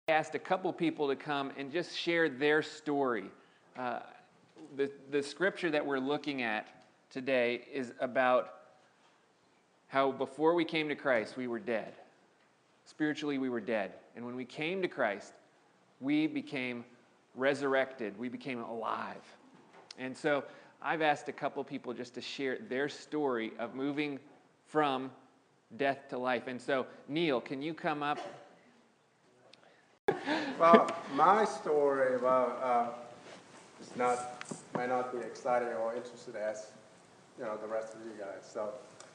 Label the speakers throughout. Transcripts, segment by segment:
Speaker 1: I asked a couple people to come and just share their story. The scripture that we're looking at today is about how before we came to Christ, we were dead. Spiritually, we were dead. And when we came to Christ, we became resurrected. We became alive. And so I've asked a couple people just to share their story of moving from death to life. And so, Neil, can you come up?
Speaker 2: Well, my story, might not be exciting or interesting as, the rest of you guys. So,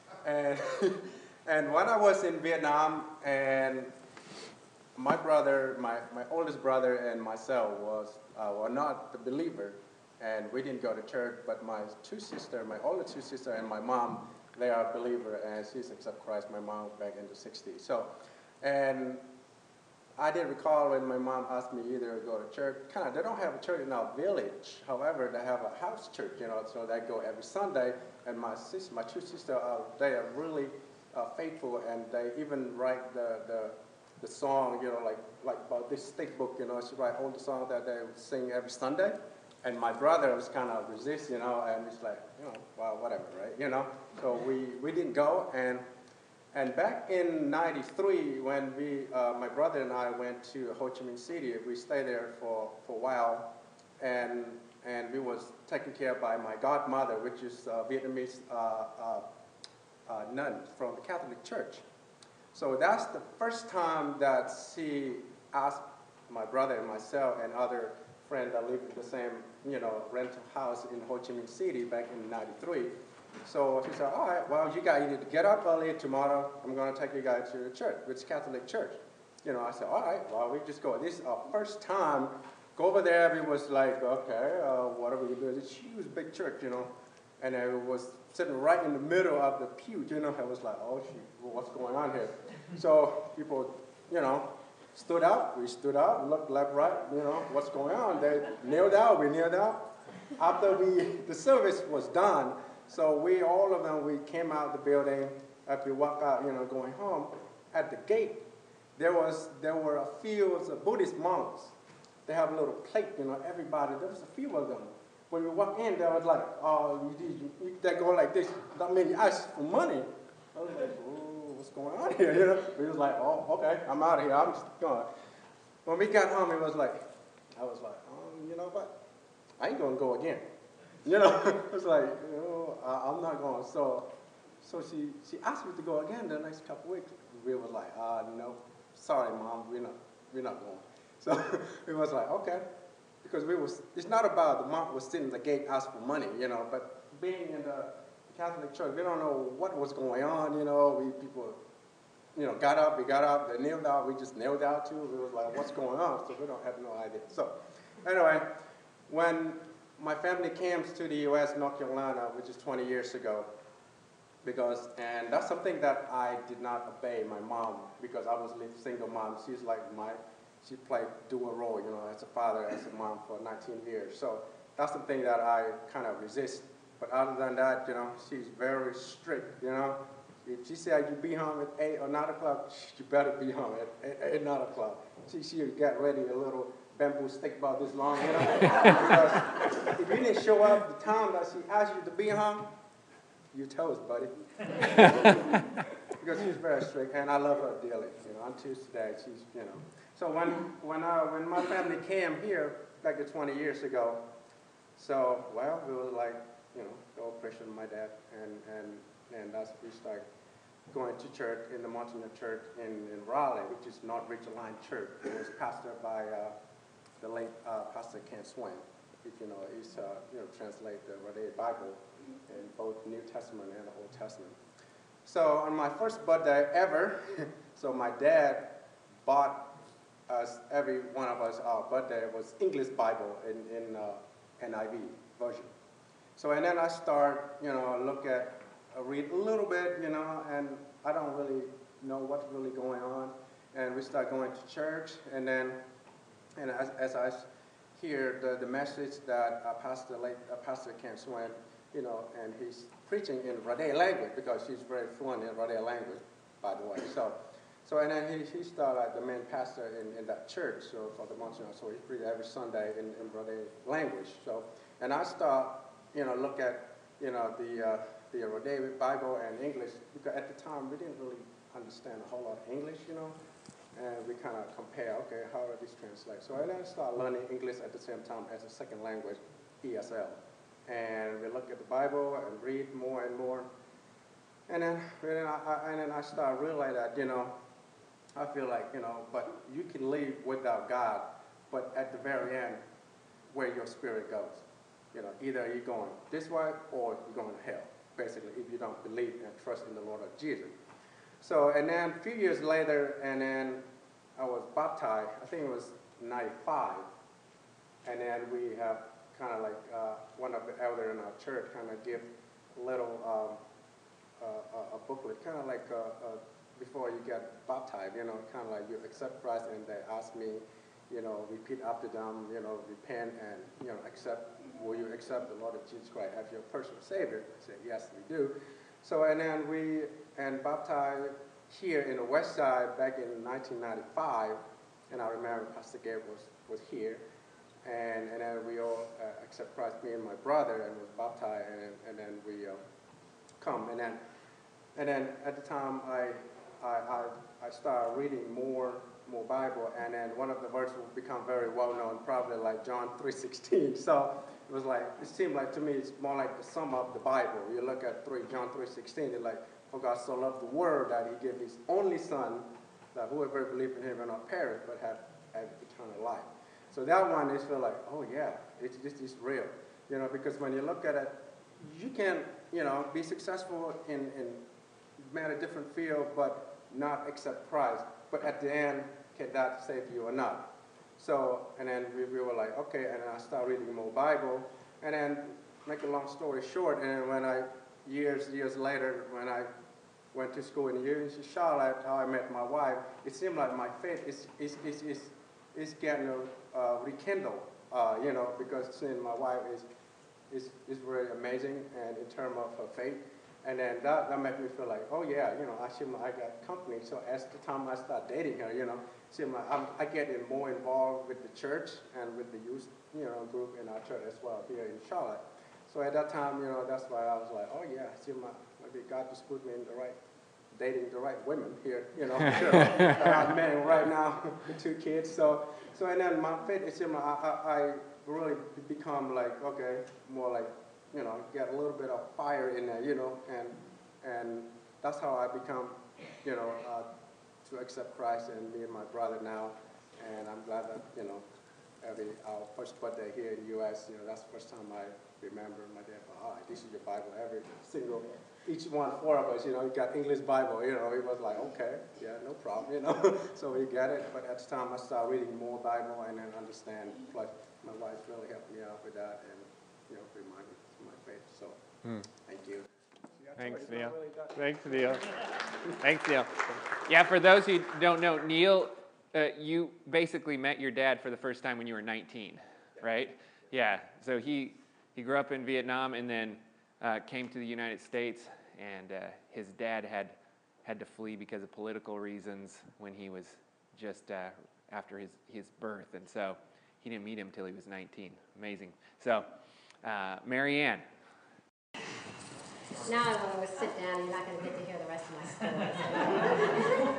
Speaker 2: and when I was in Vietnam, and my brother, my oldest brother, and myself were not the believer, and we didn't go to church. But my older two sisters, and my mom, they are a believer, and she's accepted Christ. My mom back in the '60s. So, and I did recall when my mom asked me either to go to church. They don't have a church in our village. However, they have a house church, so they go every Sunday. And my two sisters, they are really faithful, and they even write the song, like about this stick book, she write all the songs that they sing every Sunday. And my brother was kind of resist, and it's like, well, whatever, right, So we didn't go, and back in '93, when my brother and I went to Ho Chi Minh City, we stayed there for a while, and we was taken care of by my godmother, which is a Vietnamese nun from the Catholic Church. So that's the first time that she asked my brother and myself and other friends that lived in the same, rental house in Ho Chi Minh City back in '93. So she said, all right, well, you guys need to get up early tomorrow. I'm going to take you guys to the church, which is Catholic church. I said, all right, well, we just go. This is our first time. Go over there. We was like, okay, what are we going to do? It's a huge, big church, And I was sitting right in the middle of the pew, I was like, oh, shoot, what's going on here? So people, stood up. We stood up, looked left, right, what's going on? They kneeled out. We kneeled out. After the service was done, so all of them, we came out of the building. After we walked out, going home, at the gate, there were a few of Buddhist monks. They have a little plate, everybody. There was a few of them. When we walked in, they was like, oh, they go like this. That means you ask for money. I was like, oh, what's going on here? We was like, oh, okay, I'm out of here. I'm just going. When we got home, I was like, you know what? I ain't gonna go again. It's like, I'm not going. So she asked me to go again the next couple weeks. We were like, no, sorry, Mom, we're not going. So we was like, okay, because it's not about the monk was sitting at the gate asking for money, but being in the Catholic Church, we don't know what was going on, people, got up, we got up, they kneeled out, we just kneeled out too. We was like, what's going on? So we don't have no idea. So anyway, when my family came to the U.S., North Carolina, which is 20 years ago, and that's something that I did not obey my mom, because I was a single mom. She's like she played dual role, as a father, as a mom for 19 years. So that's something that I kind of resist. But other than that, she's very strict, If she said you be home at 8 or 9 o'clock, you better be home at 9 o'clock. She got ready a little bamboo stick about this long, because if you didn't show up the time that she asked you to be home, you're toast, buddy. Because she's very strict, and I love her dearly, until today, she's, So when my family came here, back 20 years ago, so, well, we were like, go Christian, my dad, and that's, we started going to church in the Montana Church in Raleigh, which is North Ridge Line Church. It was pastored by the late Pastor Ken Swain. If he's translate the Rade Bible in both New Testament and the Old Testament. So on my first birthday ever, so my dad bought us, every one of us, our birthday was English Bible in NIV version. So and then I start, read a little bit, and I don't really know what's really going on. And we start going to church, and then, as I hear the message that Pastor Ken Swain, and he's preaching in Rade language, because she's very fluent in Rade language, by the way. So and then he started like the main pastor in that church, so for the month, so he preached every Sunday in Rode language. So and I start, look at, the Rode Bible and English, because at the time we didn't really understand a whole lot of English, and we kind of compare, okay, how are these translate? So and then I started learning English at the same time as a second language, ESL. And we look at the Bible and read more and more. And then I started realizing that, I feel like, but you can live without God, but at the very end, where your spirit goes. Either you're going this way or you're going to hell, basically, if you don't believe and trust in the Lord of Jesus. So, and then a few years later, and then I was baptized, I think it was 95, and then we have kind of like one of the elders in our church kind of give a little a booklet, kind of like before you get baptized, kind of like you accept Christ, and they ask me, repeat after them, repent and, will you accept the Lord of Jesus Christ as your personal Savior? I said, yes, we do. So, and then we baptized here in the West Side back in 1995, and I remember Pastor Gabe was here, and then we all accept Christ, me and my brother, and was baptized, and then we come, and then at the time I started reading more Bible, and then one of the verses will become very well known, probably like John 3:16. So it seemed like to me it's more like the sum of the Bible. You look at John 3:16, it's like, for God so loved the world that he gave his only son, that whoever believes in him will not perish but have eternal life. So that one is feel like, oh yeah, it's real. Because when you look at it, you can, be successful in many different fields, but not accept Christ. But at the end, can that save you or not? So, and then we were like, okay, and then I started reading more Bible, and then make a long story short, and then when years later, when I went to school in UNC Charlotte, how I met my wife, it seemed like my faith is getting rekindled, because seeing my wife is very amazing, and in terms of her faith. And then that made me feel like, oh yeah, I got company. So as the time I start dating her, seemed like I get more involved with the church and with the youth, group in our church as well here in Charlotte. So at that time, that's why I was like, oh yeah, maybe God just put me in dating the right women here, Sure. I'm married right now with 2 kids. So and then my faith, it seemed like I really become like, okay, more like, get a little bit of fire in there, and that's how I become, to accept Christ, and me and my brother now, and I'm glad that, our first birthday here in the U.S., that's the first time I remember my dad, this is your Bible, each one, 4 of us, you got English Bible, it was like, okay, yeah, no problem, so we get it, but at the time I started reading more Bible and then understand, plus my wife really helped me out with that, and, remind me of my faith, so thank you.
Speaker 1: Thanks, Neil. Thanks, Neil. Yeah, for those who don't know, Neil, you basically met your dad for the first time when you were 19, right? Yeah. So he grew up in Vietnam and then came to the United States, and his dad had to flee because of political reasons when he was just after his birth, and so he didn't meet him until he was 19. Amazing. So, Marianne.
Speaker 3: Now I want to sit down, and you're not going to get to hear the rest of my story.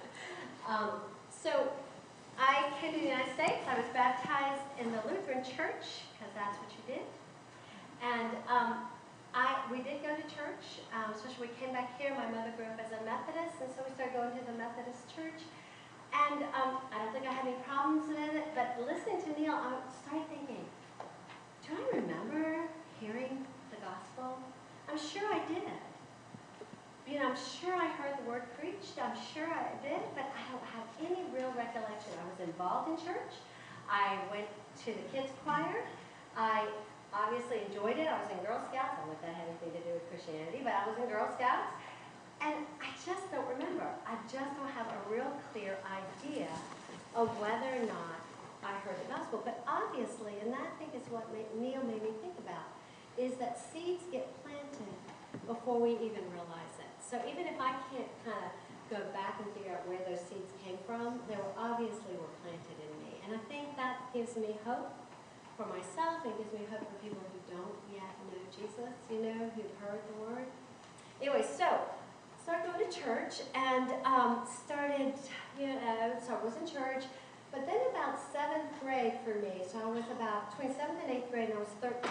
Speaker 3: So I came to the United States. I was baptized in the Lutheran Church, because that's what you did. And we did go to church, especially when we came back here. My mother grew up as a Methodist, and so we started going to the Methodist church. And I don't think I had any problems with it, but listening to Neil, I started thinking, do I remember hearing the gospel? I'm sure I did. I'm sure I heard the word preached. I'm sure I did, but I don't have any real recollection. I was involved in church. I went to the kids' choir. I obviously enjoyed it. I was in Girl Scouts. I don't know if that had anything to do with Christianity, but I was in Girl Scouts. And I just don't remember. I just don't have a real clear idea of whether or not I heard the gospel. But obviously, and that I think is what Neil made me think about, is that seeds get planted before we even realize it. So even if I can't kind of go back and figure out where those seeds came from, they were obviously were planted in me. And I think that gives me hope for myself and gives me hope for people who don't yet know Jesus, you know, who've heard the word. Anyway, so started going to church and started, you know, so I was in church. But then about 7th grade for me, so I was about between 7th and 8th grade and I was 13,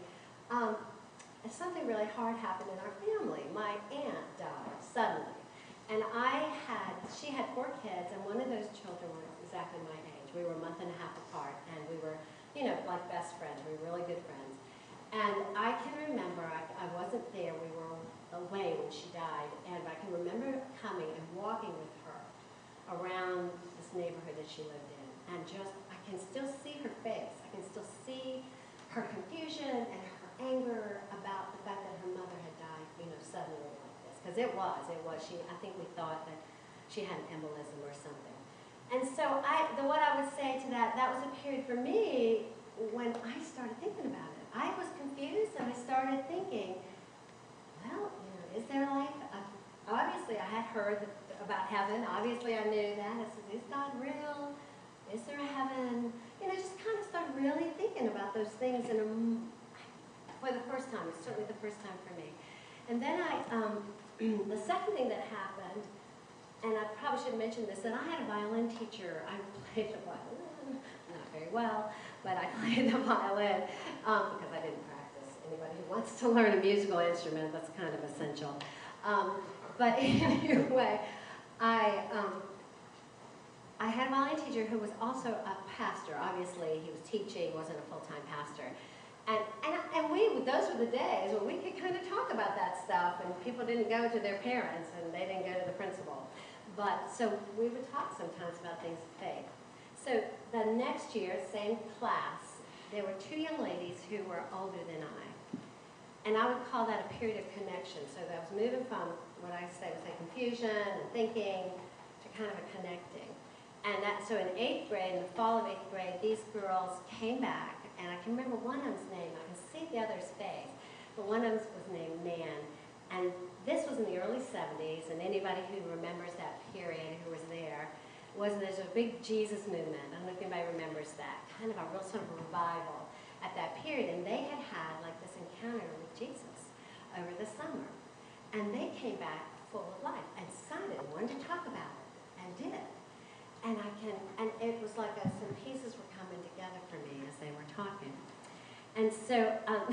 Speaker 3: and something really hard happened in our family. My aunt died suddenly. And she had 4 kids, and one of those children was exactly my age. We were a month and a half apart, and we were, you know, like best friends. We were really good friends. And I can remember, I wasn't there, we were away when she died, and I can remember coming and walking with her around this neighborhood that she lived in. And just, I can still see her face. I can still see her confusion and her anger about the fact that her mother had died, you know, suddenly like this. Because it was. I think we thought that she had an embolism or something. And so what I would say to that was a period for me when I started thinking about it. I was confused and I started thinking, well, you know, is there life? Obviously, I had heard about heaven. Obviously, I knew that. I said, is God real? Is there a heaven? You know, just kind of started really thinking about those things for the first time. It's certainly the first time for me. And then the second thing that happened, and I probably should mention this, that I had a violin teacher. I played the violin, not very well, but I played the violin because I didn't practice. Anybody who wants to learn a musical instrument, that's kind of essential. But anyway, I had a violin teacher who was also a pastor. Obviously, he was teaching, wasn't a full-time pastor. And those were the days when we could kind of talk about that stuff, and people didn't go to their parents, and they didn't go to the principal. But, so we would talk sometimes about things of faith. So the next year, same class, there were 2 young ladies who were older than I. And I would call that a period of connection. So that was moving from what I say was like confusion and thinking to kind of a connecting. And so in 8th grade, in the fall of 8th grade, these girls came back, and I can remember one of them's name. I can see the other's face, but one of them was named Nan. And this was in the early 70s, and anybody who remembers that period, who was there's a big Jesus movement. I don't know if anybody remembers that. Kind of a real sort of revival at that period. And they had like this encounter with Jesus over the summer. And they came back full of life and excited and wanted to talk about it, and did. And it was like some pieces were coming together for me as they were talking. And so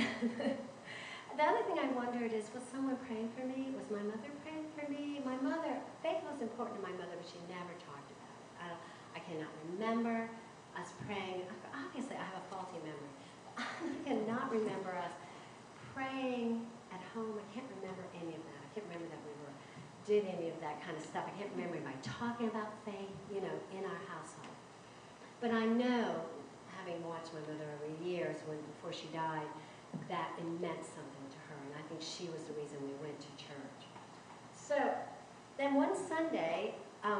Speaker 3: the other thing I wondered is, was someone praying for me? Was my mother praying for me? My mother, faith was important to my mother, but she never talked about it. I cannot remember us praying. Obviously, I have a faulty memory. I cannot remember us praying at home. I can't remember any of that. I can't remember that we did any of that kind of stuff. I can't remember anybody talking about faith, you know, in our household. But I know, having watched my mother over years before she died, that it meant something to her, and I think she was the reason we went to church. So then one Sunday,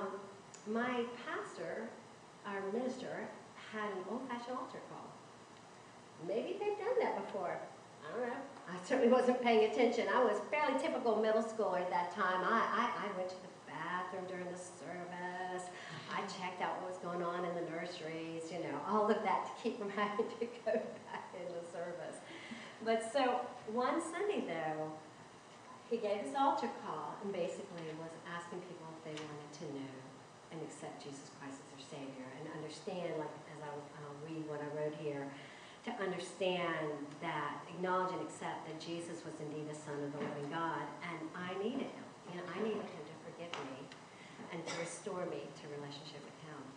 Speaker 3: my pastor, our minister, had an old-fashioned altar call. Maybe they've done that before. I don't know. I certainly wasn't paying attention. I was fairly typical middle schooler at that time. I went to the bathroom during the service. I checked out what was going on in the nurseries, you know, all of that to keep from having to go back in the service. But so one Sunday, though, he gave this altar call and basically was asking people if they wanted to know and accept Jesus Christ as their Savior and understand, like as I'll read what I wrote here, to understand that, acknowledge and accept that Jesus was indeed the Son of the living God, and I needed him. You know, I needed him to forgive me and to restore me to relationship with him.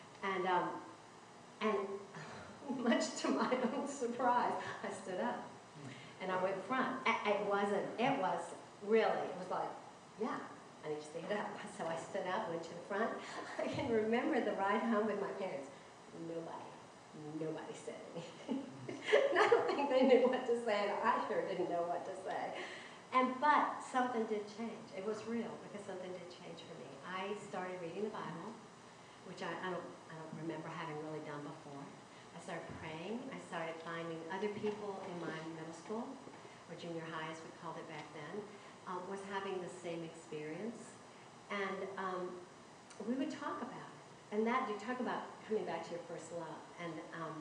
Speaker 3: And much to my own surprise, I stood up and I went front. It was like, yeah, I need to stand up. So I stood up, went to the front. I can remember the ride home with my parents. Nobody said anything. And I don't think they knew what to say, and I sure didn't know what to say. But something did change. It was real, because something did change for me. I started reading the Bible, which I don't remember having really done before. I started praying. I started finding other people in my middle school, or junior high as we called it back then, was having the same experience. And we would talk about it. And that, you talk about coming back to your first love. And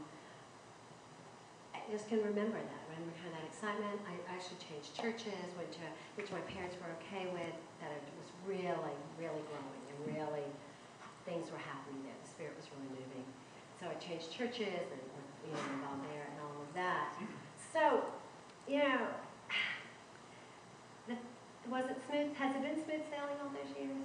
Speaker 3: I just can remember that. I remember kind of that excitement. I actually changed churches, went to, which my parents were okay with, that it was really, really growing and really things were happening there. The Spirit was really moving. So I changed churches and involved there and all of that. So, was it smooth? Has it been smooth sailing all those years?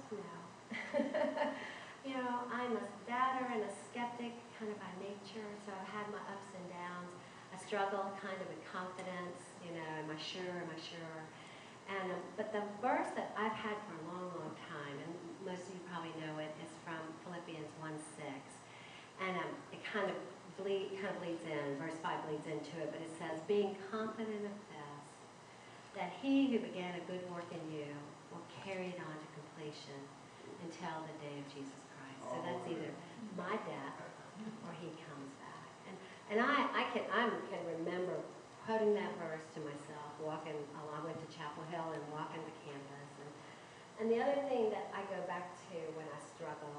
Speaker 3: No. I'm a doubter and a skeptic kind of by nature, so I've had my ups and downs. I struggle kind of with confidence, am I sure, And, but the verse that I've had for a long, long time, and most of you probably know it, is from Philippians 1:6. And it kind of bleeds in, verse 5 bleeds into it, but it says, being confident of this, that he who began a good work in you will carry it on to completion until the day of Jesus Christ. So that's either my death or he comes back. And I can remember quoting that verse to myself, walking, I went to Chapel Hill and walking the campus. And the other thing that I go back to when I struggle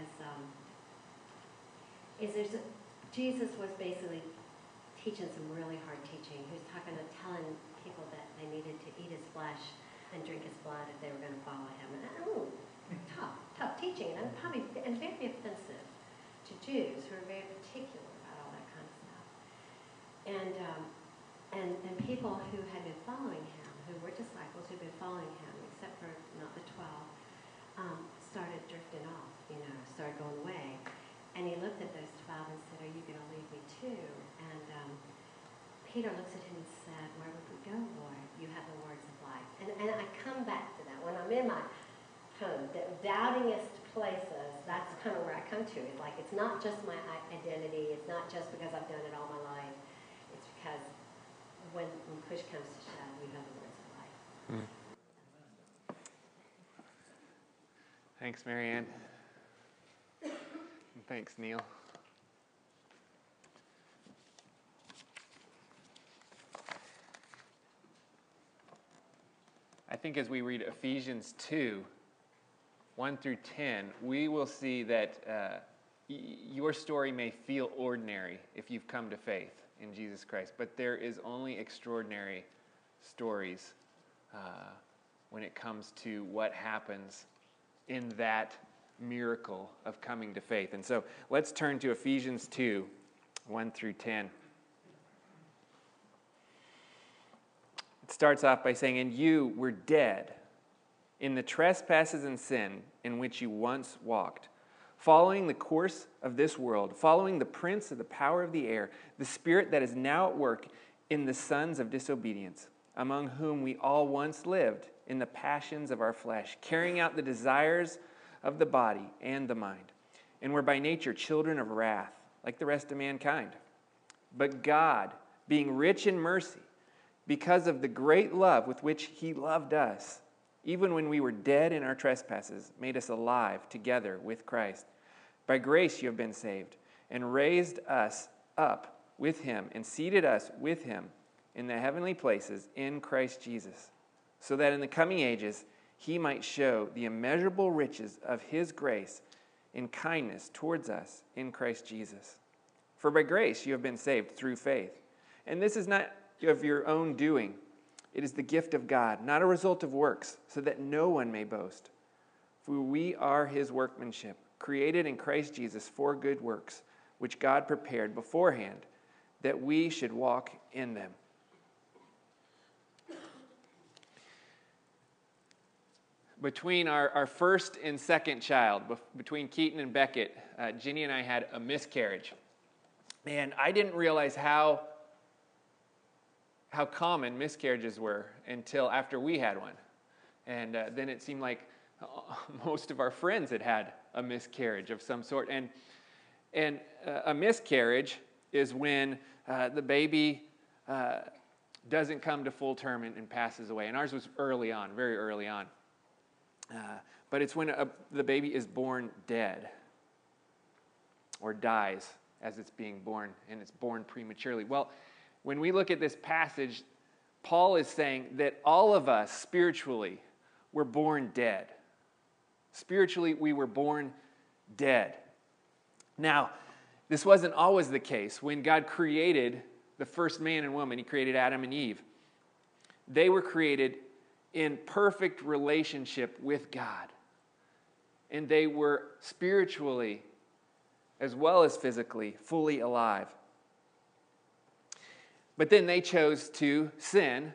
Speaker 3: is Jesus was basically teaching some really hard teaching. He was telling people that they needed to eat his flesh and drink his blood if they were going to follow him. And tough teaching, and very offensive to Jews who are very particular about all that kind of stuff. And people who had been following him, who were disciples who had been following him, except for not the 12, started drifting off, started going away. And he looked at those 12 and said, are you going to leave me too? And Peter looks at him and said, where would we go, Lord? You have the words of life. And I come back to that. When I'm in my kind of doubtingest places, that's kind of where I come to. It's like, it's not just my identity. It's not just because I've done it all my life. It's because when push comes to shove, you have the words of life.
Speaker 1: Thanks, Marianne. And thanks, Neil. I think as we read Ephesians 2, 1 through 10, we will see that your story may feel ordinary if you've come to faith in Jesus Christ, but there is only extraordinary stories when it comes to what happens in that miracle of coming to faith. And so let's turn to Ephesians 2, 1 through 10. It starts off by saying, and you were dead in the trespasses and sin in which you once walked, following the course of this world, following the prince of the power of the air, the spirit that is now at work in the sons of disobedience, among whom we all once lived in the passions of our flesh, carrying out the desires of the body and the mind, and were by nature children of wrath, like the rest of mankind. But God, being rich in mercy, because of the great love with which he loved us, even when we were dead in our trespasses, made us alive together with Christ. By grace you have been saved, and raised us up with him, and seated us with him in the heavenly places in Christ Jesus, so that in the coming ages he might show the immeasurable riches of his grace in kindness towards us in Christ Jesus. For by grace you have been saved through faith. And this is not of your own doing. It is the gift of God, not a result of works, so that no one may boast. For we are his workmanship, created in Christ Jesus for good works, which God prepared beforehand, that we should walk in them. Between our first and second child, between Keaton and Beckett, Ginny and I had a miscarriage. And I didn't realize how common miscarriages were until after we had one. And then it seemed like most of our friends had a miscarriage of some sort. And a miscarriage is when the baby doesn't come to full term and passes away. And ours was early on, very early on. But it's when the baby is born dead or dies as it's being born, and it's born prematurely. Well, when we look at this passage, Paul is saying that all of us spiritually were born dead. Spiritually, we were born dead. Now, this wasn't always the case. When God created the first man and woman, he created Adam and Eve. They were created in perfect relationship with God. And they were spiritually, as well as physically, fully alive. But then they chose to sin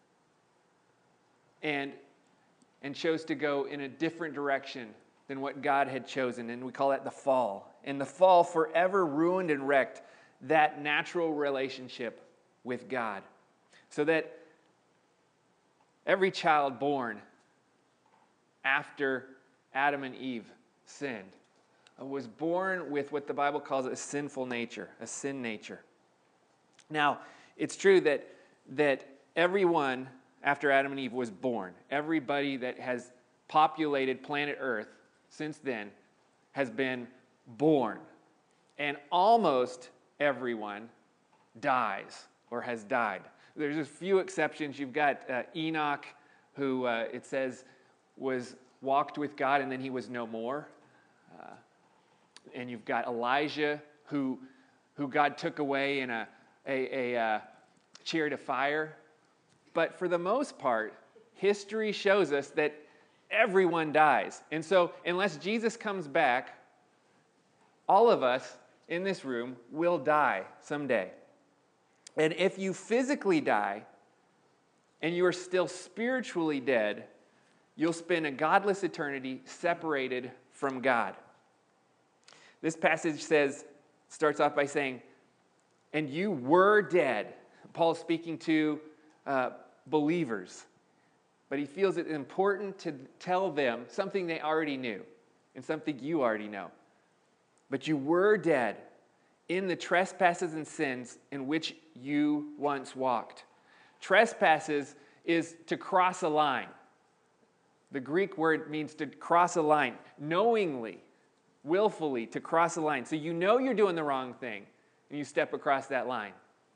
Speaker 1: and chose to go in a different direction than what God had chosen. And we call that the fall. And the fall forever ruined and wrecked that natural relationship with God. So that every child born after Adam and Eve sinned was born with what the Bible calls a sinful nature, a sin nature. Now, it's true that everyone after Adam and Eve was born, everybody that has populated planet Earth since then has been born. And almost everyone dies or has died. There's a few exceptions. You've got Enoch, who it says walked with God and then he was no more. And you've got Elijah, who God took away in a chariot of fire. But for the most part, history shows us that everyone dies. And so unless Jesus comes back, all of us in this room will die someday. And if you physically die and you are still spiritually dead, you'll spend a godless eternity separated from God. This passage starts off by saying, and you were dead. Paul's speaking to believers, but he feels it important to tell them something they already knew and something you already know. But you were dead in the trespasses and sins in which you once walked. Trespasses is to cross a line. The Greek word means to cross a line, knowingly, willfully, to cross a line. So you know you're doing the wrong thing, and you step across that line.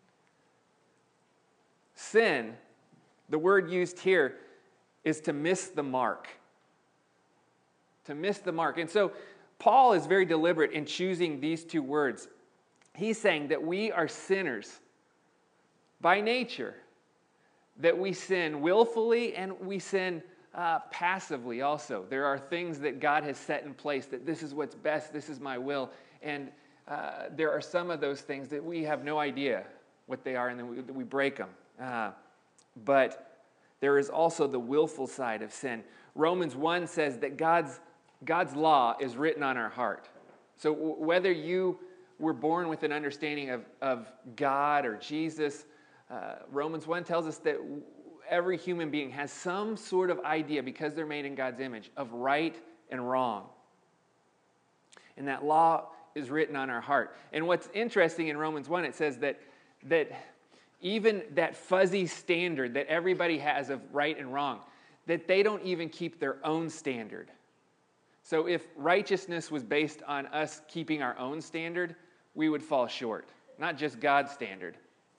Speaker 1: Sin, the word used here, is to miss the mark. To miss the mark. And so Paul is very deliberate in choosing these two words. He's saying that we are sinners by nature, that we sin willfully and we sin passively also. There are things that God has set in place that this is what's best, this is my will, and there are some of those things that we have no idea what they are, and then we break them. But there is also the willful side of sin. Romans 1 says that God's law is written on our heart. So whether you were born with an understanding of God or Jesus, Romans 1 tells us that every human being has some sort of idea, because they're made in God's image, of right and wrong. And that law is written on our heart. And what's interesting in Romans 1, it says that even that fuzzy standard that everybody has of right and wrong, that they don't even keep their own standard. So if righteousness was based on us keeping our own standard, we would fall short, not just God's standard.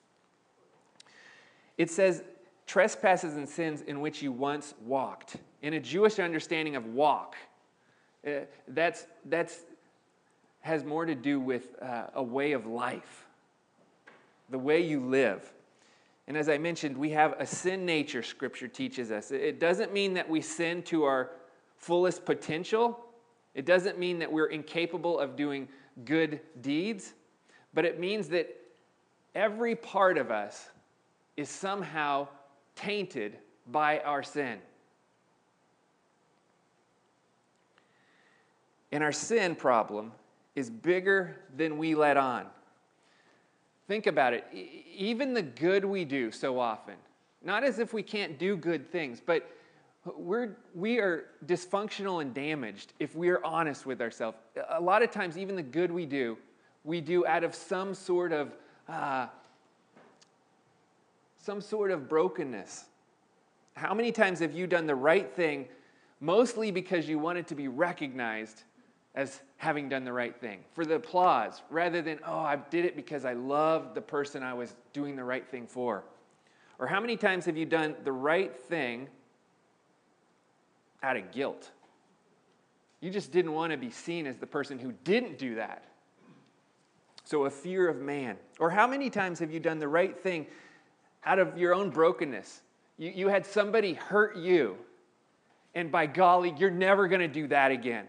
Speaker 1: It says, trespasses and sins in which you once walked. In a Jewish understanding of walk, that's has more to do with a way of life, the way you live. And as I mentioned, we have a sin nature, Scripture teaches us. It doesn't mean that we sin to our fullest potential. It doesn't mean that we're incapable of doing good deeds. But it means that every part of us is somehow tainted by our sin. And our sin problem is bigger than we let on. Think about it. Even the good we do so often, not as if we can't do good things, but we are dysfunctional and damaged if we are honest with ourselves. A lot of times, even the good we do out of some sort of brokenness. How many times have you done the right thing, mostly because you wanted to be recognized as having done the right thing, for the applause, rather than, I did it because I loved the person I was doing the right thing for? Or how many times have you done the right thing out of guilt? You just didn't want to be seen as the person who didn't do that. So a fear of man. Or how many times have you done the right thing out of your own brokenness? You had somebody hurt you, and by golly, you're never going to do that again.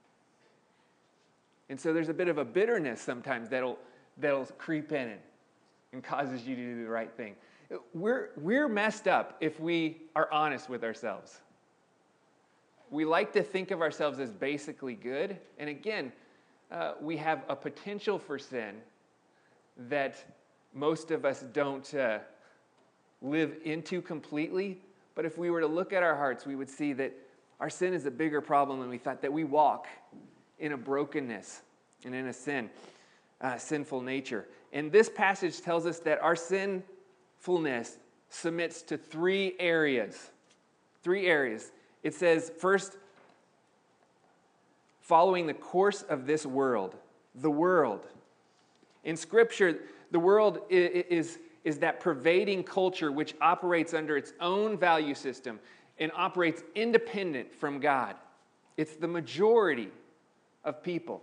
Speaker 1: And so there's a bit of a bitterness sometimes that'll creep in and causes you to do the right thing. We're messed up if we are honest with ourselves. We like to think of ourselves as basically good. And again, we have a potential for sin that most of us don't live into completely. But if we were to look at our hearts, we would see that our sin is a bigger problem than we thought, that we walk in a brokenness and in a sinful nature. And this passage tells us that our sinfulness submits to three areas. It says, first, following the course of this world. The world. In Scripture, the world is that pervading culture which operates under its own value system and operates independent from God. It's the majority of people.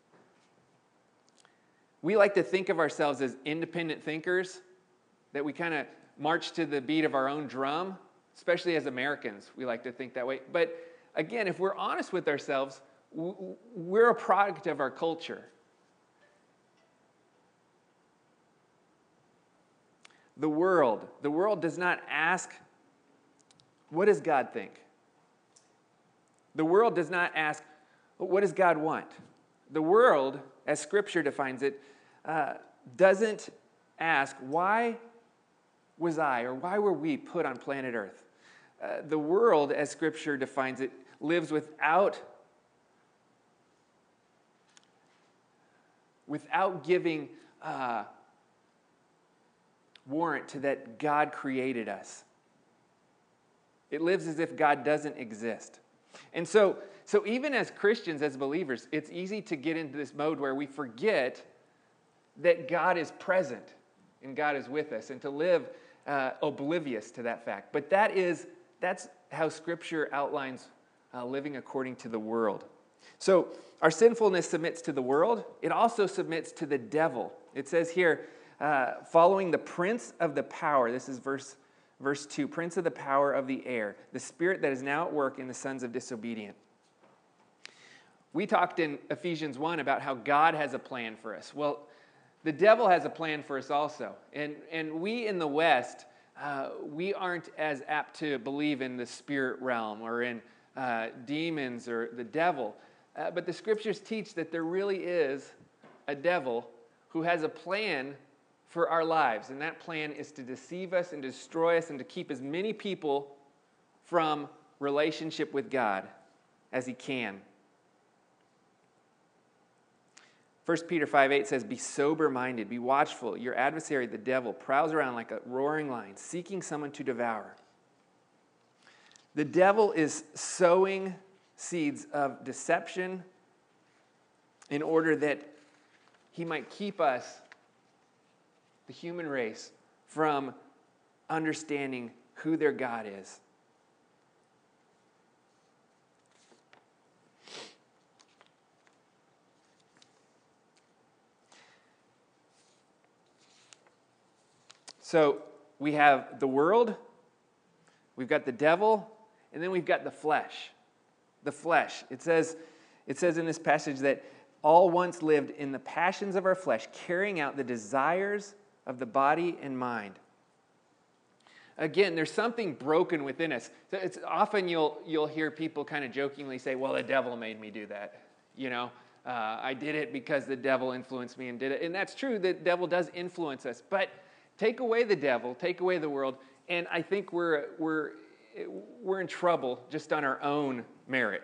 Speaker 1: We like to think of ourselves as independent thinkers, that we kind of march to the beat of our own drum, especially as Americans. We like to think that way. But again, if we're honest with ourselves, we're a product of our culture. The world does not ask, what does God think? The world does not ask, what does God want? The world, as Scripture defines it, doesn't ask, why was I or why were we put on planet Earth? The world, as Scripture defines it, lives without giving warrant to that God created us. It lives as if God doesn't exist. And so even as Christians, as believers, it's easy to get into this mode where we forget that God is present and God is with us, and to live oblivious to that fact. But that's how Scripture outlines living according to the world. So our sinfulness submits to the world. It also submits to the devil. It says here, following the prince of the power, this is verse 2, prince of the power of the air, the spirit that is now at work in the sons of disobedience. We talked in Ephesians 1 about how God has a plan for us. Well, the devil has a plan for us also. And we in the West, we aren't as apt to believe in the spirit realm or in demons or the devil. But the Scriptures teach that there really is a devil who has a plan for our lives. And that plan is to deceive us and destroy us and to keep as many people from relationship with God as he can. 1 Peter 5:8 says, be sober-minded, be watchful. Your adversary, the devil, prowls around like a roaring lion, seeking someone to devour. The devil is sowing seeds of deception in order that he might keep us, the human race, from understanding who their God is. So we have the world, we've got the devil, and then we've got the flesh. The flesh. It says in this passage that all once lived in the passions of our flesh, carrying out the desires of the body and mind. Again, there's something broken within us. So it's often you'll hear people kind of jokingly say, well, the devil made me do that. I did it because the devil influenced me and did it. And that's true, the devil does influence us. But take away the devil, take away the world, and I think we're in trouble just on our own merit.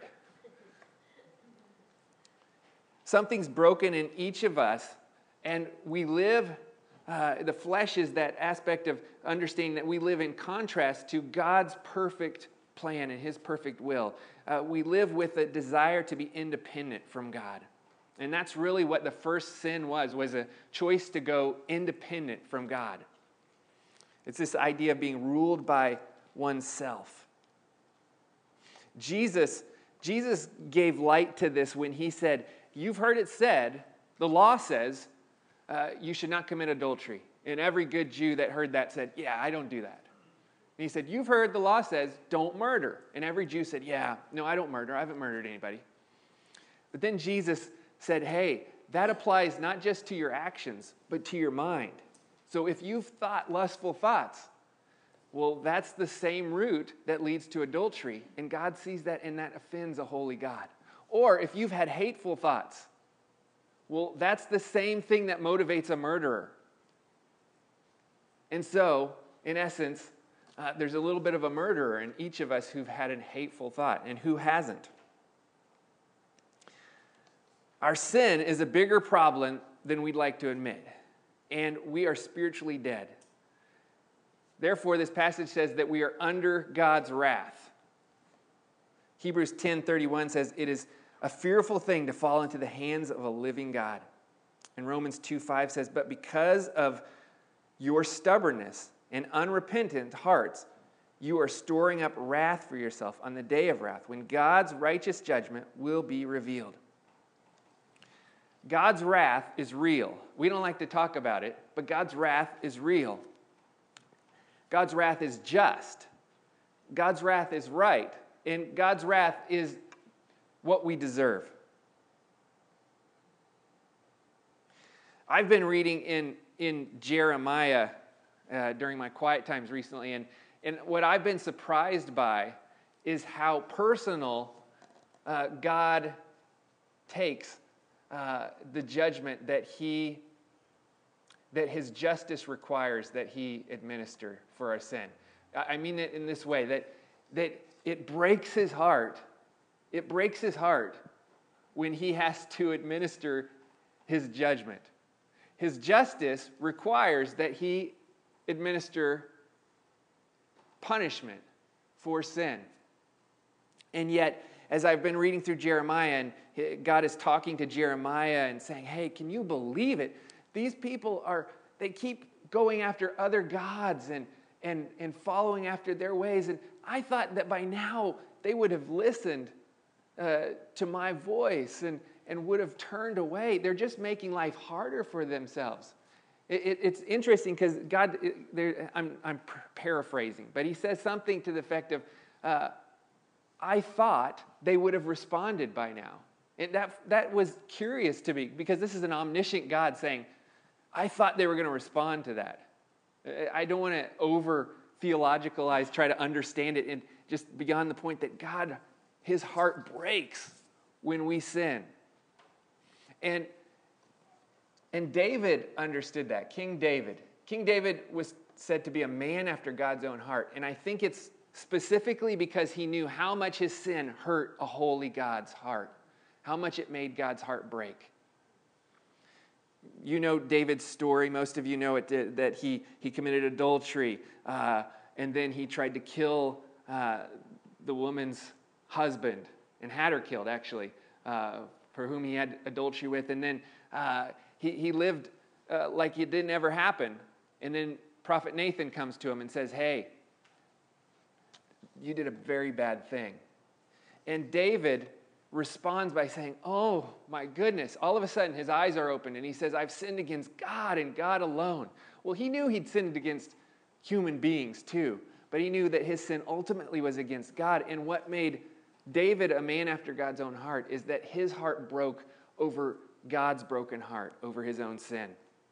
Speaker 1: Something's broken in each of us, and we live, the flesh is that aspect of understanding that we live in contrast to God's perfect plan and his perfect will. We live with a desire to be independent from God. And that's really what the first sin was a choice to go independent from God. It's this idea of being ruled by oneself. Jesus Jesus gave light to this when he said, you've heard it said, the law says, you should not commit adultery. And every good Jew that heard that said, yeah, I don't do that. And he said, you've heard the law says, don't murder. And every Jew said, yeah, no, I don't murder. I haven't murdered anybody. But then Jesus said, hey, that applies not just to your actions, but to your mind. So if you've thought lustful thoughts, well, that's the same root that leads to adultery. And God sees that, and that offends a holy God. Or if you've had hateful thoughts, well, that's the same thing that motivates a murderer. And so, in essence, there's a little bit of a murderer in each of us who've had a hateful thought, and who hasn't. Our sin is a bigger problem than we'd like to admit, and we are spiritually dead. Therefore, this passage says that we are under God's wrath. Hebrews 10:31 says, it is a fearful thing to fall into the hands of a living God. And Romans 2:5 says, but because of your stubbornness and unrepentant hearts, you are storing up wrath for yourself on the day of wrath, when God's righteous judgment will be revealed. God's wrath is real. We don't like to talk about it, but God's wrath is real. God's wrath is just. God's wrath is right. And God's wrath is what we deserve. I've been reading in Jeremiah during my quiet times recently, and what I've been surprised by is how personal God takes the judgment that his justice requires that he administer for our sin. I mean it in this way, that it breaks his heart. It breaks his heart when he has to administer his judgment. His justice requires that he administer punishment for sin. And yet, as I've been reading through Jeremiah, and God is talking to Jeremiah and saying, hey, can you believe it? These people they keep going after other gods and following after their ways. And I thought that by now they would have listened to my voice and would have turned away. They're just making life harder for themselves. It's interesting because God, I'm paraphrasing, but he says something to the effect of, I thought they would have responded by now. And that was curious to me, because this is an omniscient God saying, I thought they were going to respond to that. I don't want to over-theologicalize, try to understand it, and just beyond the point that God, his heart breaks when we sin. And David understood that, King David. King David was said to be a man after God's own heart. And I think it's specifically because he knew how much his sin hurt a holy God's heart, how much it made God's heart break. You know David's story. Most of you know it, that he committed adultery, and then he tried to kill the woman's husband, and had her killed, actually, for whom he had adultery with. And then he lived like it didn't ever happen. And then Prophet Nathan comes to him and says, hey, you did a very bad thing. And David responds by saying, oh my goodness. All of a sudden his eyes are open and he says, I've sinned against God and God alone. Well, he knew he'd sinned against human beings too, but he knew that his sin ultimately was against God. And what made David a man after God's own heart is that his heart broke over God's broken heart, over his own sin.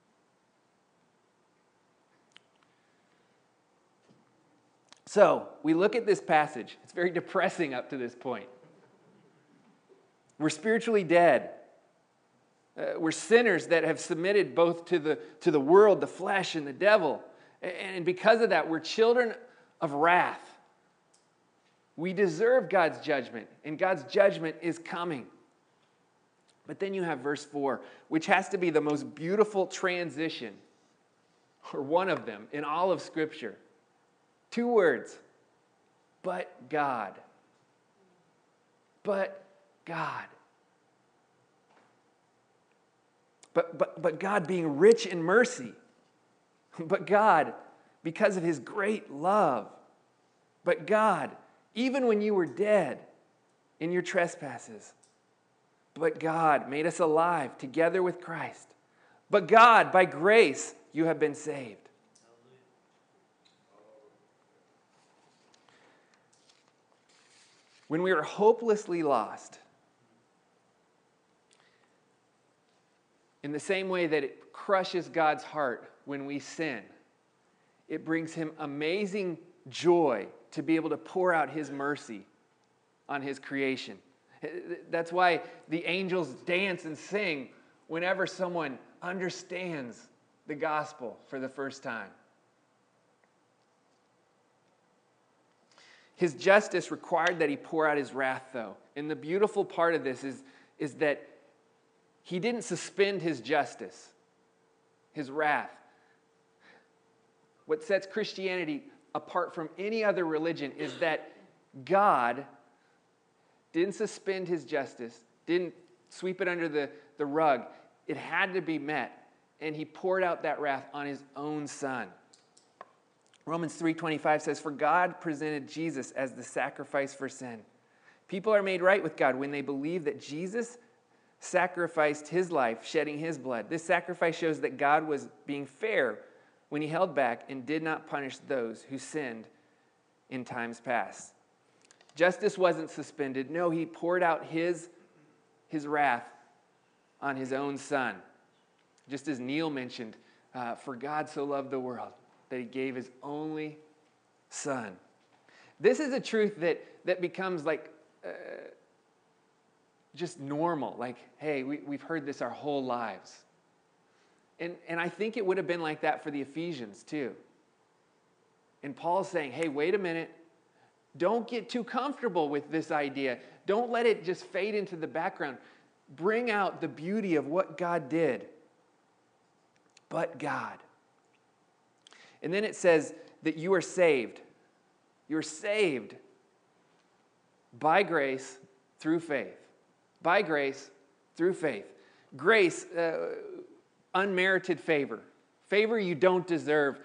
Speaker 1: So, we look at this passage. It's very depressing up to this point. We're spiritually dead. We're sinners that have submitted both to the world, the flesh, and the devil. And because of that, we're children of wrath. We deserve God's judgment, and God's judgment is coming. But then you have verse 4, which has to be the most beautiful transition, or one of them, in all of Scripture. 2 words, but God. But God. But God being rich in mercy. But God, because of his great love. But God, even when you were dead, in your trespasses. But God made us alive together with Christ. But God, by grace, you have been saved. When we are hopelessly lost, in the same way that it crushes God's heart when we sin, it brings him amazing joy to be able to pour out his mercy on his creation. That's why the angels dance and sing whenever someone understands the gospel for the first time. His justice required that he pour out his wrath, though. And the beautiful part of this is that he didn't suspend his justice, his wrath. What sets Christianity apart from any other religion is that God didn't suspend his justice, didn't sweep it under the rug. It had to be met, and he poured out that wrath on his own son. Romans 3:25 says, "For God presented Jesus as the sacrifice for sin." People are made right with God when they believe that Jesus sacrificed his life, shedding his blood. This sacrifice shows that God was being fair when he held back and did not punish those who sinned in times past. Justice wasn't suspended. No, he poured out his wrath on his own son. Just as Neil mentioned, for God so loved the world that he gave his only son. This is a truth that becomes like just normal. Like, hey, we've heard this our whole lives. And I think it would have been like that for the Ephesians too. And Paul's saying, hey, wait a minute. Don't get too comfortable with this idea. Don't let it just fade into the background. Bring out the beauty of what God did. But God. And then it says that you are saved. You're saved by grace through faith. By grace through faith. Grace, unmerited favor. Favor you don't deserve.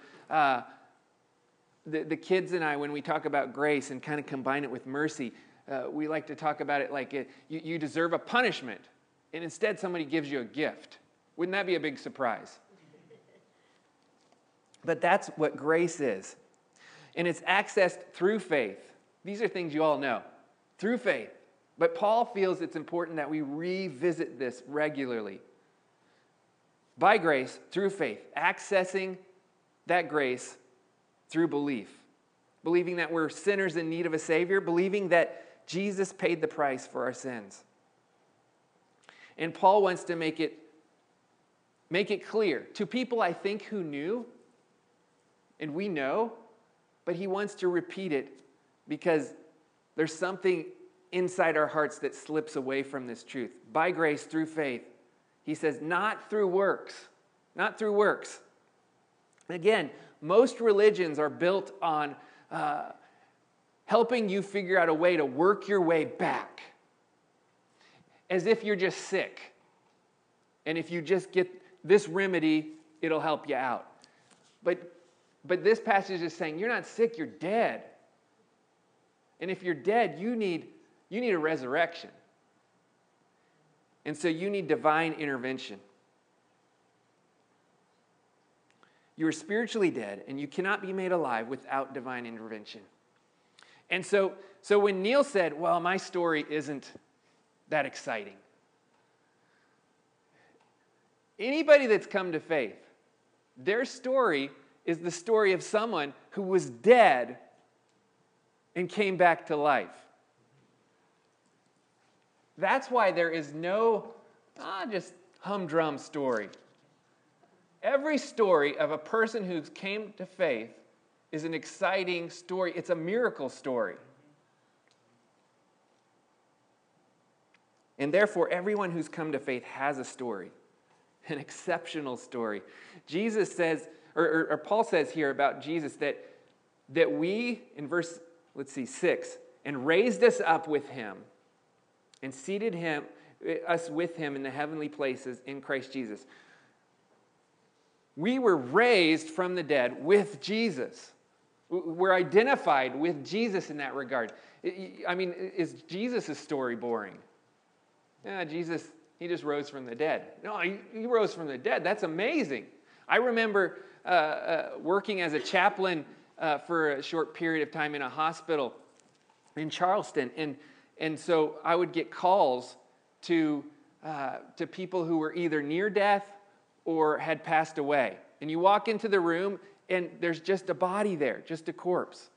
Speaker 1: The kids and I, when we talk about grace and kind of combine it with mercy, we like to talk about it like you deserve a punishment, and instead somebody gives you a gift. Wouldn't that be a big surprise? But that's what grace is. And it's accessed through faith. These are things you all know. Through faith. But Paul feels it's important that we revisit this regularly. By grace, through faith. Accessing that grace through belief. Believing that we're sinners in need of a Savior. Believing that Jesus paid the price for our sins. And Paul wants to make it clear to people, I think, who knew, and we know, but he wants to repeat it because there's something inside our hearts that slips away from this truth. By grace, through faith. He says, not through works. Not through works. Again, most religions are built on helping you figure out a way to work your way back. As if you're just sick. And if you just get this remedy, it'll help you out. But this passage is saying, you're not sick, you're dead. And if you're dead, you need a resurrection. And so you need divine intervention. You are spiritually dead, and you cannot be made alive without divine intervention. And so when Neil said, well, my story isn't that exciting. Anybody that's come to faith, their story is the story of someone who was dead and came back to life. That's why there is no just humdrum story. Every story of a person who came to faith is an exciting story. It's a miracle story. And therefore, everyone who's come to faith has a story, an exceptional story. Jesus says, or Paul says here about Jesus that we, in verse, 6, and raised us up with him and seated us with him in the heavenly places in Christ Jesus. We were raised from the dead with Jesus. We're identified with Jesus in that regard. I mean, is Jesus' story boring? Yeah, Jesus, he just rose from the dead. No, he rose from the dead. That's amazing. I remember working as a chaplain for a short period of time in a hospital in Charleston, and so I would get calls to people who were either near death or had passed away. And you walk into the room, and there's just a body there, just a corpse.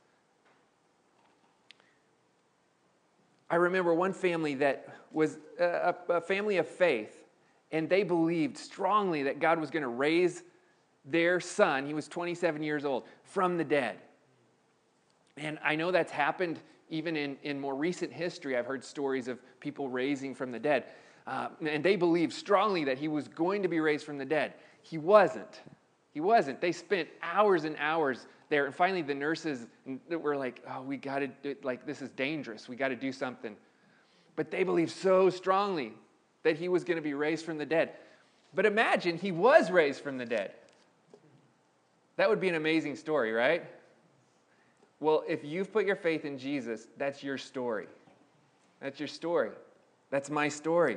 Speaker 1: I remember one family that was a family of faith, and they believed strongly that God was going to raise their son, he was 27 years old, from the dead. And I know that's happened even in more recent history. I've heard stories of people raising from the dead. And they believed strongly that he was going to be raised from the dead. He wasn't. He wasn't. They spent hours and hours there. And finally the nurses were like, oh, we got to do, like, this is dangerous. We got to do something. But they believed so strongly that he was going to be raised from the dead. But imagine he was raised from the dead. That would be an amazing story, right? Well, if you've put your faith in Jesus, that's your story. That's your story. That's my story.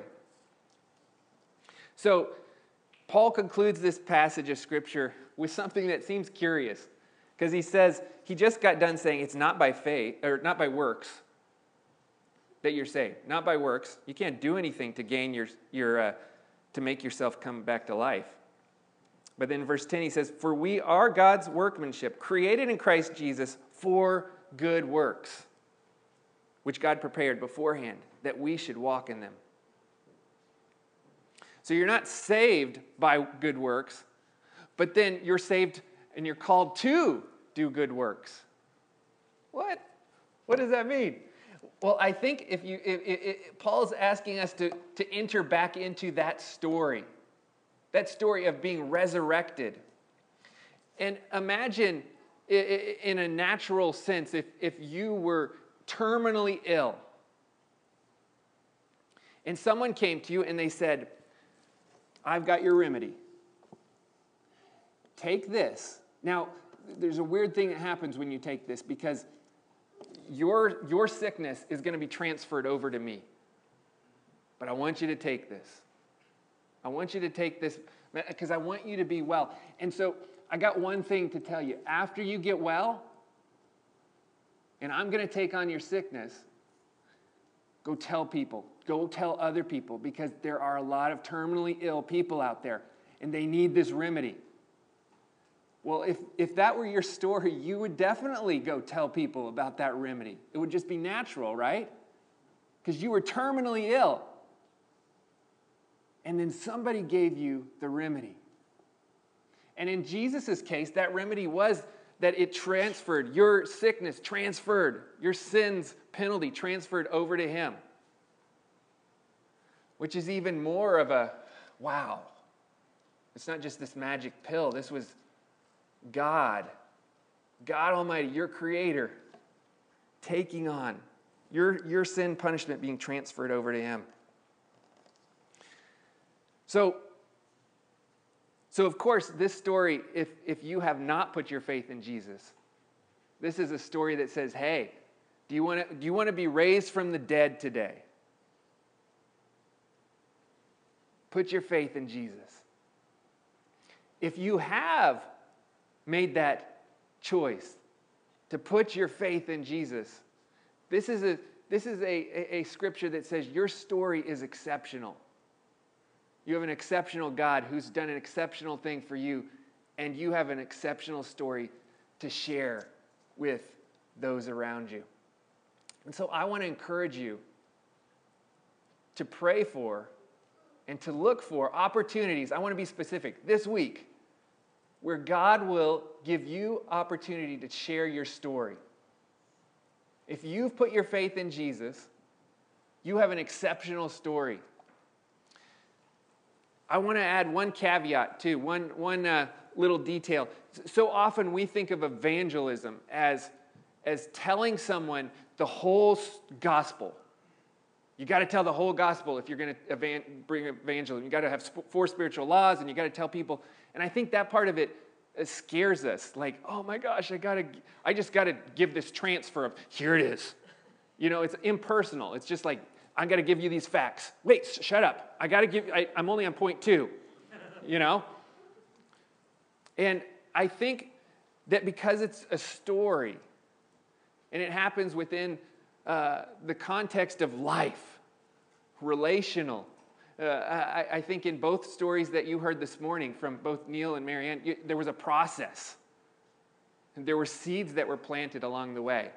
Speaker 1: So, Paul concludes this passage of Scripture with something that seems curious. Because he says, he just got done saying it's not by faith, or not by works, that you're saved. Not by works. You can't do anything to gain to make yourself come back to life. But then in verse 10 he says, for we are God's workmanship, created in Christ Jesus for good works, which God prepared beforehand, that we should walk in them. So you're not saved by good works, but then you're saved and you're called to do good works. What? What does that mean? Well, I think if Paul's asking us to enter back into that story of being resurrected. And imagine, in a natural sense, if you were terminally ill, and someone came to you and they said, I've got your remedy. Take this. Now, there's a weird thing that happens when you take this, because your sickness is going to be transferred over to me. But I want you to take this. I want you to take this because I want you to be well. And so I got one thing to tell you. After you get well, and I'm going to take on your sickness, go tell people. Go tell other people, because there are a lot of terminally ill people out there, and they need this remedy. Well, if that were your story, you would definitely go tell people about that remedy. It would just be natural, right? Because you were terminally ill. And then somebody gave you the remedy. And in Jesus' case, that remedy was that it transferred, your sickness transferred, your sin's penalty transferred over to him. Which is even more of a, wow. It's not just this magic pill. This was God Almighty, your creator, taking on your sin punishment being transferred over to him. So of course, this story, if you have not put your faith in Jesus, this is a story that says, hey, do you want to be raised from the dead today? Put your faith in Jesus. If you have made that choice to put your faith in Jesus, this is a scripture that says your story is exceptional. You have an exceptional God who's done an exceptional thing for you, and you have an exceptional story to share with those around you. And so I want to encourage you to pray for and to look for opportunities. I want to be specific this week, where God will give you opportunity to share your story. If you've put your faith in Jesus, you have an exceptional story. I want to add one caveat too, one little detail. So often we think of evangelism as telling someone the whole gospel. You got to tell the whole gospel if you're going to bring evangelism. You got to have 4 spiritual laws, and you got to tell people. And I think that part of it scares us. Like, oh my gosh, I just gotta give this transfer of, here it is. It's impersonal. It's just like, I gotta give you these facts. Wait, shut up. I'm only on point 2, And I think that because it's a story, and it happens within the context of life, relational. I think in both stories that you heard this morning from both Neil and Marianne, there was a process. And there were seeds that were planted along the way.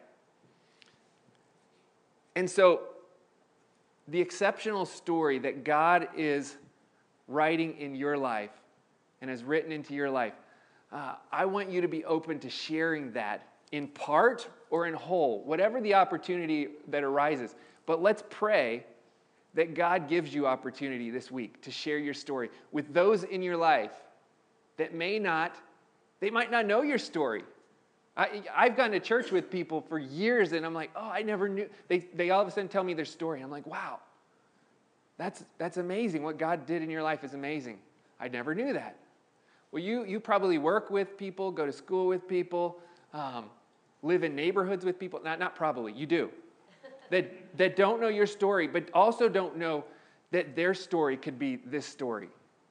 Speaker 1: And so, the exceptional story that God is writing in your life and has written into your life, I want you to be open to sharing that in part or in whole, whatever the opportunity that arises. But let's pray that God gives you opportunity this week to share your story with those in your life that might not know your story. I've gone to church with people for years, and I'm like, oh, I never knew. They all of a sudden tell me their story. I'm like, wow, that's amazing. What God did in your life is amazing. I never knew that. Well, you probably work with people, go to school with people, live in neighborhoods with people. Not probably, you do. That don't know your story, but also don't know that their story could be this story.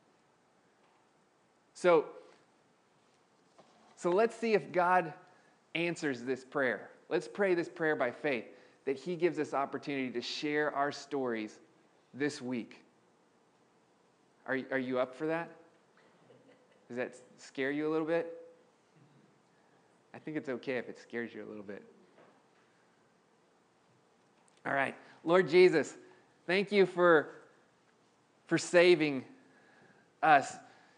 Speaker 1: So let's see if God answers this prayer. Let's pray this prayer by faith, that he gives us opportunity to share our stories this week. Are you up for that? Does that scare you a little bit? I think it's okay if it scares you a little bit. All right. Lord Jesus, thank you for saving us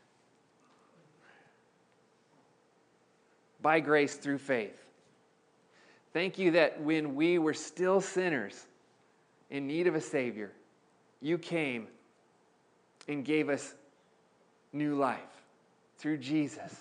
Speaker 1: by grace through faith. Thank you that when we were still sinners in need of a Savior, you came and gave us new life through Jesus.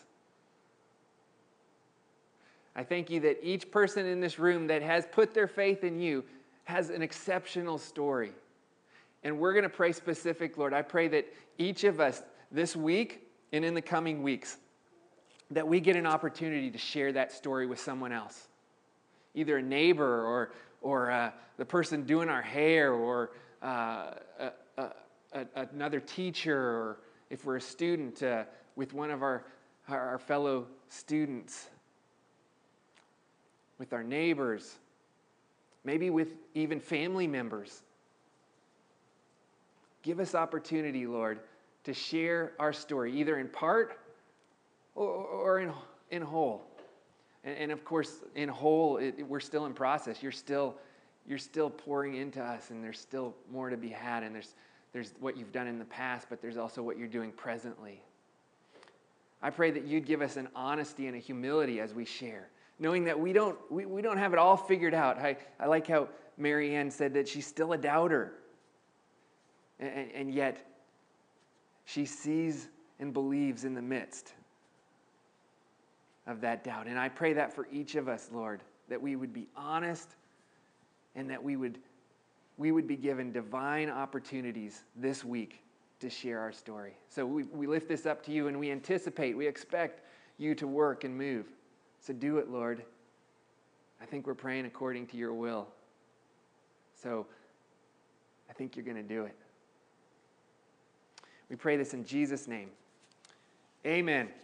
Speaker 1: I thank you that each person in this room that has put their faith in you has an exceptional story. And we're going to pray specific, Lord. I pray that each of us this week and in the coming weeks, that we get an opportunity to share that story with someone else. Either a neighbor or the person doing our hair or another teacher, or if we're a student, with one of our fellow students, with our neighbors, maybe with even family members. Give us opportunity, Lord, to share our story, either in part or in whole. And of course, in whole, we're still in process. You're still pouring into us, and there's still more to be had. And there's what you've done in the past, but there's also what you're doing presently. I pray that you'd give us an honesty and a humility as we share, knowing that we don't have it all figured out. I like how Marianne said that she's still a doubter, and yet she sees and believes in the midst of that doubt. And I pray that for each of us, Lord, that we would be honest and that we would be given divine opportunities this week to share our story. So we lift this up to you, and we expect you to work and move. So do it, Lord. I think we're praying according to your will. So I think you're going to do it. We pray this in Jesus' name. Amen.